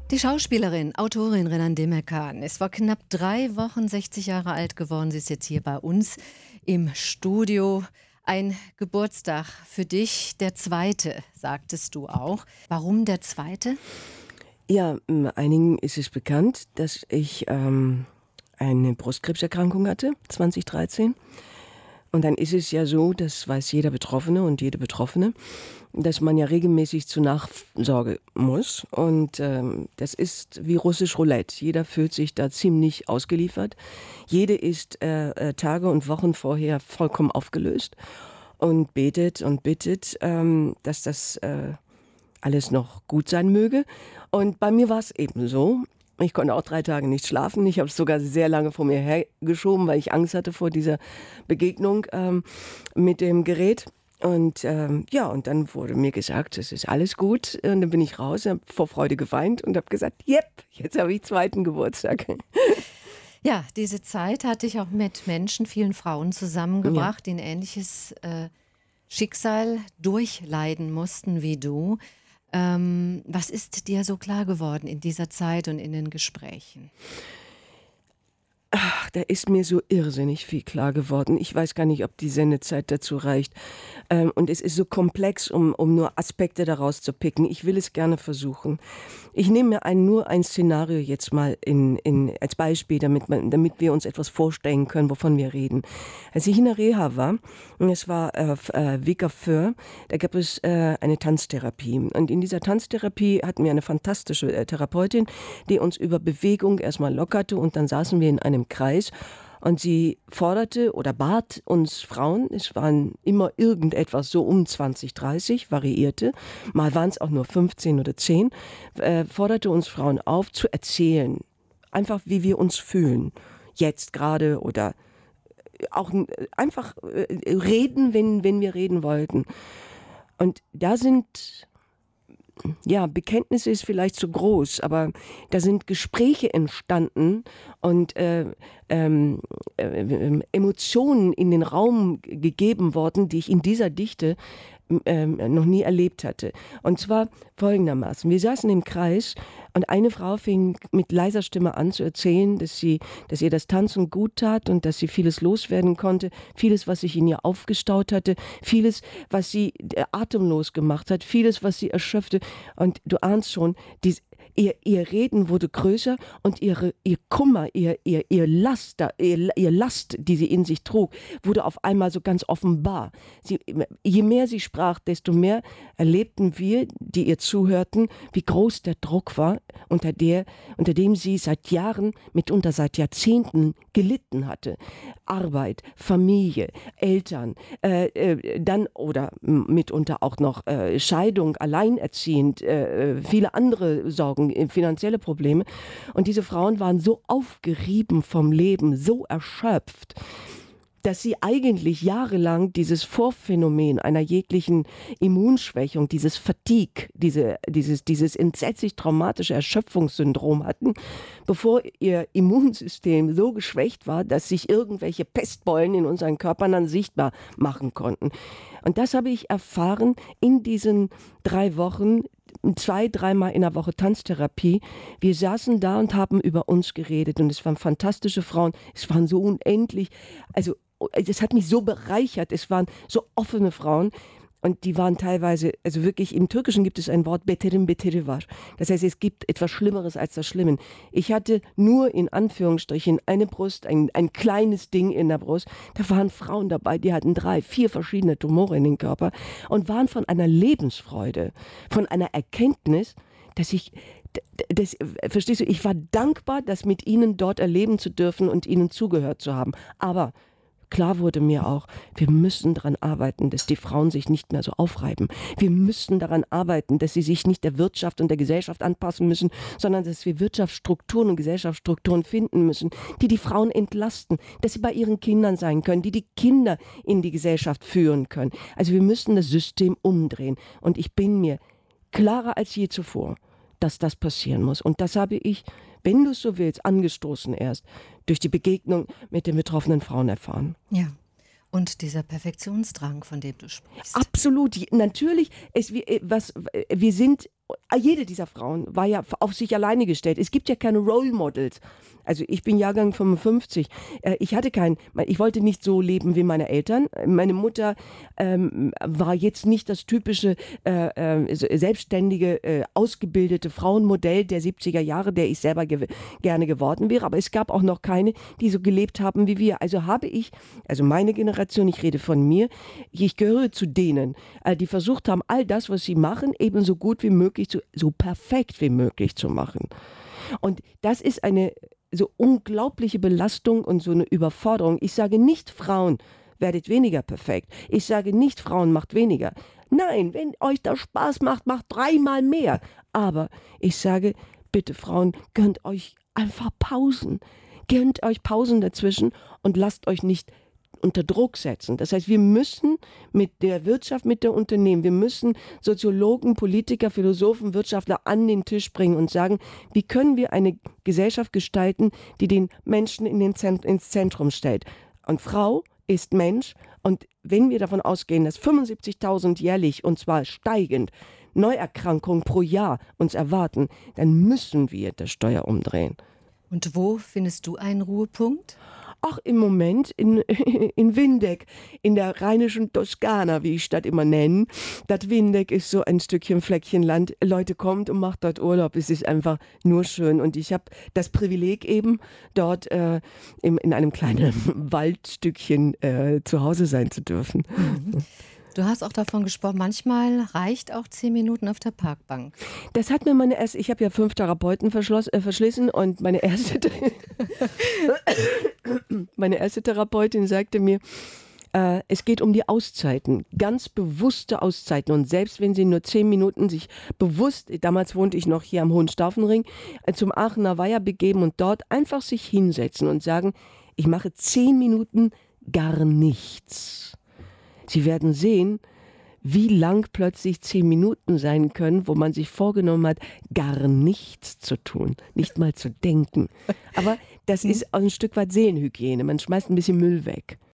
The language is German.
Die Schauspielerin, Autorin Renan Demirkan ist vor knapp 3 Wochen 60 Jahre alt geworden. Sie ist jetzt hier bei uns im Studio. Ein Geburtstag für dich, der zweite, sagtest du auch. Warum der zweite? Ja, einigen ist es bekannt, dass ich eine Brustkrebserkrankung hatte, 2013. Und dann ist es ja so, das weiß jeder Betroffene und jede Betroffene, dass man ja regelmäßig zur Nachsorge muss. Und das ist wie russisch Roulette. Jeder fühlt sich da ziemlich ausgeliefert. Jede ist Tage und Wochen vorher vollkommen aufgelöst und betet und bittet, dass das alles noch gut sein möge. Und bei mir war es eben so. Ich konnte auch 3 Tage nicht schlafen. Ich habe es sogar sehr lange vor mir hergeschoben, weil ich Angst hatte vor dieser Begegnung mit dem Gerät. Und und dann wurde mir gesagt, es ist alles gut. Und dann bin ich raus, habe vor Freude geweint und habe gesagt, yep, jetzt habe ich zweiten Geburtstag. Ja, diese Zeit hat dich auch mit Menschen, vielen Frauen zusammengebracht, die ein ähnliches Schicksal durchleiden mussten wie du. Was ist dir so klar geworden in dieser Zeit und in den Gesprächen? Da ist mir so irrsinnig viel klar geworden. Ich weiß gar nicht, ob die Sendezeit dazu reicht. Und es ist so komplex, um nur Aspekte daraus zu picken. Ich will es gerne versuchen. Ich nehme mir nur ein Szenario jetzt mal als Beispiel, damit wir uns etwas vorstellen können, wovon wir reden. Als ich in der Reha war, und es war Vika Föhr, da gab es eine Tanztherapie. Und in dieser Tanztherapie hatten wir eine fantastische Therapeutin, die uns über Bewegung erstmal lockerte und dann saßen wir in einem Kreis und sie forderte oder bat uns Frauen, es waren immer irgendetwas so um 20, 30, variierte, mal waren es auch nur 15 oder 10, forderte uns Frauen auf zu erzählen, einfach wie wir uns fühlen, jetzt gerade oder auch einfach reden, wenn wir reden wollten. Und da sind... Ja, Bekenntnisse ist vielleicht zu groß, aber da sind Gespräche entstanden und Emotionen in den Raum gegeben worden, die ich in dieser Dichte noch nie erlebt hatte. Und zwar folgendermaßen. Wir saßen im Kreis und eine Frau fing mit leiser Stimme an zu erzählen, dass ihr das Tanzen gut tat und dass sie vieles loswerden konnte, vieles, was sich in ihr aufgestaut hatte, vieles, was sie atemlos gemacht hat, vieles, was sie erschöpfte. Und du ahnst schon, ihr Reden wurde größer und ihr Kummer, ihr Last, die sie in sich trug, wurde auf einmal so ganz offenbar. Je mehr sie sprach, desto mehr erlebten wir, die ihr zuhörten, wie groß der Druck war, unter dem sie seit Jahren, mitunter seit Jahrzehnten gelitten hatte. Arbeit, Familie, Eltern, dann oder mitunter auch noch Scheidung, alleinerziehend, viele andere Sorgen, finanzielle Probleme. Und diese Frauen waren so aufgerieben vom Leben, so erschöpft, dass sie eigentlich jahrelang dieses Vorphänomen einer jeglichen Immunschwächung, dieses Fatigue, dieses entsetzlich traumatische Erschöpfungssyndrom hatten, bevor ihr Immunsystem so geschwächt war, dass sich irgendwelche Pestbeulen in unseren Körpern dann sichtbar machen konnten. Und das habe ich erfahren in diesen 3 Wochen, 2, 3 Mal in der Woche Tanztherapie. Wir saßen da und haben über uns geredet und es waren fantastische Frauen, es waren so unendlich, also es hat mich so bereichert, es waren so offene Frauen und die waren teilweise, also wirklich im Türkischen gibt es ein Wort beterim beteri var. Das heißt, es gibt etwas Schlimmeres als das Schlimme. Ich hatte nur in Anführungsstrichen eine Brust, ein kleines Ding in der Brust. Da waren Frauen dabei, die hatten 3, 4 verschiedene Tumore in den Körper und waren von einer Lebensfreude, von einer Erkenntnis, verstehst du, ich war dankbar, das mit ihnen dort erleben zu dürfen und ihnen zugehört zu haben. Aber klar wurde mir auch, wir müssen daran arbeiten, dass die Frauen sich nicht mehr so aufreiben. Wir müssen daran arbeiten, dass sie sich nicht der Wirtschaft und der Gesellschaft anpassen müssen, sondern dass wir Wirtschaftsstrukturen und Gesellschaftsstrukturen finden müssen, die die Frauen entlasten, dass sie bei ihren Kindern sein können, die die Kinder in die Gesellschaft führen können. Also wir müssen das System umdrehen. Und ich bin mir klarer als je zuvor, dass das passieren muss. Und das habe ich, wenn du es so willst, angestoßen erst durch die Begegnung mit den betroffenen Frauen erfahren. Ja. Und dieser Perfektionsdrang, von dem du sprichst. Absolut. Natürlich, wir sind jede dieser Frauen war ja auf sich alleine gestellt. Es gibt ja keine Role Models. Also ich bin Jahrgang 55. Ich wollte nicht so leben wie meine Eltern. Meine Mutter war jetzt nicht das typische selbstständige, ausgebildete Frauenmodell der 70er Jahre, der ich selber gerne geworden wäre. Aber es gab auch noch keine, die so gelebt haben wie wir. Also meine Generation, ich rede von mir, ich gehöre zu denen, die versucht haben, all das, was sie machen, eben so gut wie möglich, so perfekt wie möglich zu machen. Und das ist eine so unglaubliche Belastung und so eine Überforderung. Ich sage nicht, Frauen, werdet weniger perfekt. Ich sage nicht, Frauen, macht weniger. Nein, wenn euch das Spaß macht, macht 3-mal mehr. Aber ich sage, bitte Frauen, gönnt euch einfach Pausen. Gönnt euch Pausen dazwischen und lasst euch nicht unter Druck setzen. Das heißt, wir müssen mit der Wirtschaft, mit der Unternehmen, wir müssen Soziologen, Politiker, Philosophen, Wirtschaftler an den Tisch bringen und sagen, wie können wir eine Gesellschaft gestalten, die den Menschen ins Zentrum stellt. Und Frau ist Mensch, und wenn wir davon ausgehen, dass 75.000 jährlich, und zwar steigend, Neuerkrankungen pro Jahr uns erwarten, dann müssen wir das Steuer umdrehen. Und wo findest du einen Ruhepunkt? Auch im Moment in Windeck, in der rheinischen Toskana, wie ich das immer nenne. Das Windeck ist so ein Stückchen Fleckchen Land. Leute, kommt und macht dort Urlaub. Es ist einfach nur schön. Und ich habe das Privileg eben, dort in einem kleinen Waldstückchen zu Hause sein zu dürfen. Mhm. Du hast auch davon gesprochen, manchmal reicht auch 10 Minuten auf der Parkbank. Das hat mir ich habe ja 5 Therapeuten verschlissen, und meine erste Therapeutin sagte mir, es geht um die Auszeiten, ganz bewusste Auszeiten. Und selbst wenn sie nur 10 Minuten sich bewusst, damals wohnte ich noch hier am Hohenstaufenring, zum Aachener Weiher begeben und dort einfach sich hinsetzen und sagen, ich mache 10 Minuten gar nichts. Sie werden sehen, wie lang plötzlich 10 Minuten sein können, wo man sich vorgenommen hat, gar nichts zu tun, nicht mal zu denken. Aber das ist auch ein Stück weit Seelenhygiene. Man schmeißt ein bisschen Müll weg.